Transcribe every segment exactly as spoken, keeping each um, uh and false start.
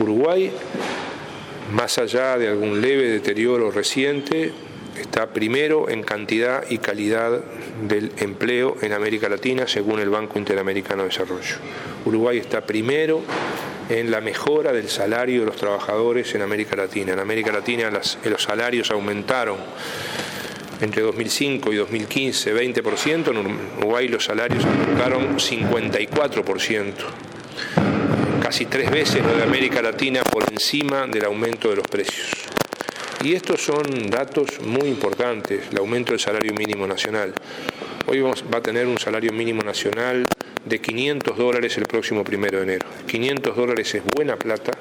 Uruguay, más allá de algún leve deterioro reciente, está primero en cantidad y calidad del empleo en América Latina, según el Banco Interamericano de Desarrollo. Uruguay está primero en la mejora del salario de los trabajadores en América Latina. En América Latina las, los salarios aumentaron entre dos mil cinco y dos mil quince veinte por ciento, en Uruguay los salarios aumentaron cincuenta y cuatro por ciento. Casi tres veces lo de América Latina por encima del aumento de los precios. Y estos son datos muy importantes, el aumento del salario mínimo nacional. Hoy vamos, va a tener un salario mínimo nacional de quinientos dólares el próximo primero de enero. quinientos dólares es buena plata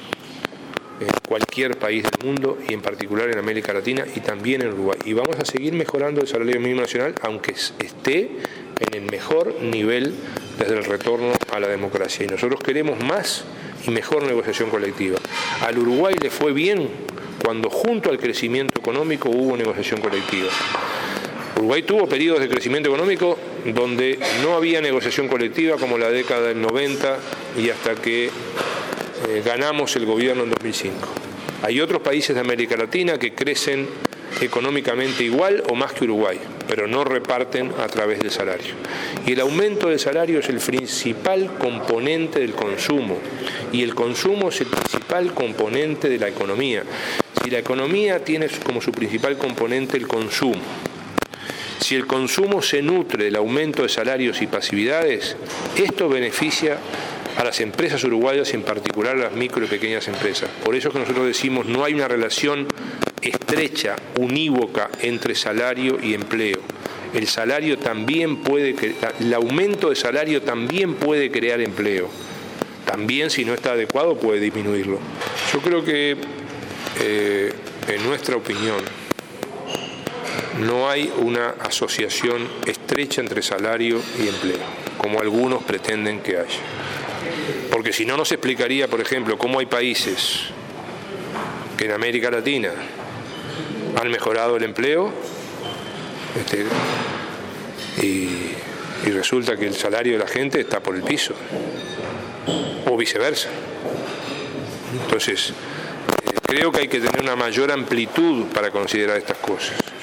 en cualquier país del mundo y en particular en América Latina y también en Uruguay. Y vamos a seguir mejorando el salario mínimo nacional aunque esté en el mejor nivel desde el retorno a la democracia. Y nosotros queremos más y mejor negociación colectiva. Al Uruguay le fue bien cuando junto al crecimiento económico hubo negociación colectiva. Uruguay tuvo periodos de crecimiento económico donde no había negociación colectiva, como la década del noventa y hasta que eh, ganamos el gobierno en dos mil cinco. Hay otros países de América Latina que crecen económicamente igual o más que Uruguay, pero no reparten a través del salario. Y el aumento del salario es el principal componente del consumo, y el consumo es el principal componente de la economía. Si la economía tiene como su principal componente el consumo, si el consumo se nutre del aumento de salarios y pasividades, esto beneficia a las empresas uruguayas y en particular a las micro y pequeñas empresas. Por eso es que nosotros decimos no hay una relación estrecha, unívoca entre salario y empleo. El salario también puede, el aumento de salario también puede crear empleo. También, si no está adecuado, puede disminuirlo. Yo creo que, eh, en nuestra opinión, no hay una asociación estrecha entre salario y empleo, como algunos pretenden que haya. Porque si no, nos explicaría, por ejemplo, cómo hay países que en América Latina han mejorado el empleo este, y, y resulta que el salario de la gente está por el piso, o viceversa. Entonces, eh, creo que hay que tener una mayor amplitud para considerar estas cosas.